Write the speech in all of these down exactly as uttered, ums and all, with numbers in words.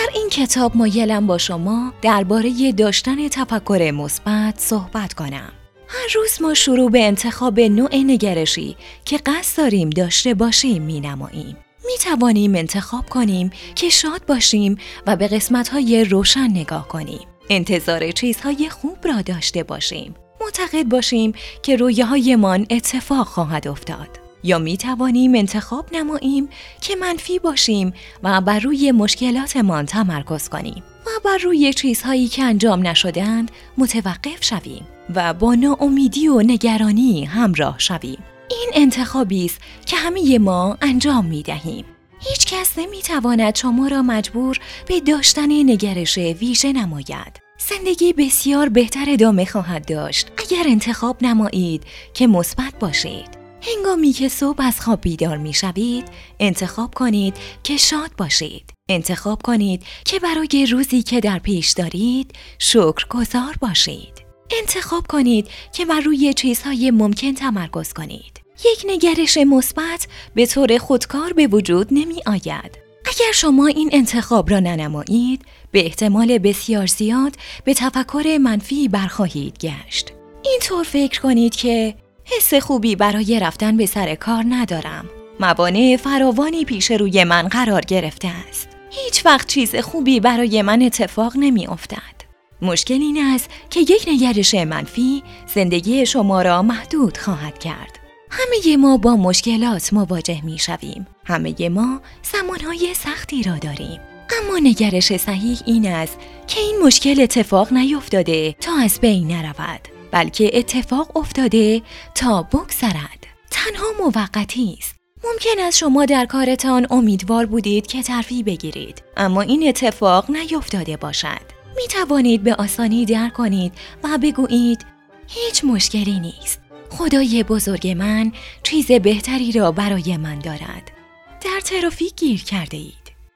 این کتاب مایلم با شما درباره داشتن تفکر مثبت صحبت کنم. هر روز ما شروع به انتخاب نوع نگرشی که قصد داریم داشته باشیم می نماییم. می توانیم انتخاب کنیم که شاد باشیم و به قسمت‌های روشن نگاه کنیم. انتظار چیزهای خوب را داشته باشیم. معتقد باشیم که رویاهایمان اتفاق خواهد افتاد. یا می توانیم انتخاب نماییم که منفی باشیم و بر روی مشکلاتمان تمرکز کنیم و بر روی چیزهایی که انجام نشدند متوقف شویم و با ناامیدی و نگرانی همراه شویم. این انتخابی است که همه ما انجام می دهیم. هیچ کس نمی تواند شما را مجبور به داشتن نگرش ویژه نماید. زندگی بسیار بهتر ادامه خواهد داشت اگر انتخاب نمایید که مثبت باشید. هنگامی که صبح از خواب بیدار می شوید، انتخاب کنید که شاد باشید. انتخاب کنید که برای روزی که در پیش دارید شکرگزار باشید. انتخاب کنید که بر روی چیزهای ممکن تمرکز کنید. یک نگرش مثبت به طور خودکار به وجود نمی آید. اگر شما این انتخاب را ننمایید، به احتمال بسیار زیاد به تفکر منفی برخواهید گشت. اینطور فکر کنید که حس خوبی برای رفتن به سر کار ندارم. موانع فراوانی پیش روی من قرار گرفته است. هیچ وقت چیز خوبی برای من اتفاق نمی افتد. مشکل این است که یک نگرش منفی زندگی شما را محدود خواهد کرد. همه ما با مشکلات مواجه می شویم. همه ما زمانهای سختی را داریم. اما نگرش صحیح این است که این مشکل اتفاق نیفتاده تا از بین نرود، بلکه اتفاق افتاده تا بگذرد. تنها موقتی است. ممکن است شما در کارتان امیدوار بودید که ترفیع بگیرید، اما این اتفاق نیفتاده باشد. می توانید به آسانی درک کنید و بگویید هیچ مشکلی نیست. خدای بزرگ من چیز بهتری را برای من دارد. در ترافیک گیر کرده اید.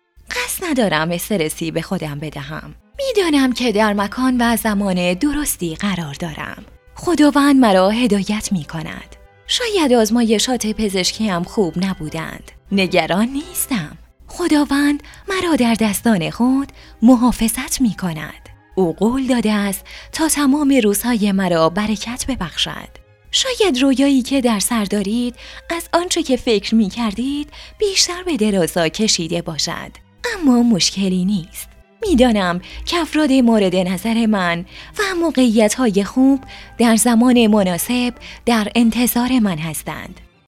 قصد ندارم استرسی به خودم بدهم. میدانم که در مکان و زمان درستی قرار دارم. خداوند مرا هدایت می کند. شاید آزمایشات پزشکی هم خوب نبودند. نگران نیستم. خداوند مرا در دستان خود محافظت می کند. او قول داده است تا تمام روزهای مرا برکت ببخشد. شاید رویایی که در سر دارید از آنچه که فکر می کردید بیشتر به درازا کشیده باشد. اما مشکلی نیست. میدانم که افراد مورد نظر من و موقعیت‌های خوب در زمان مناسب در انتظار من هستند.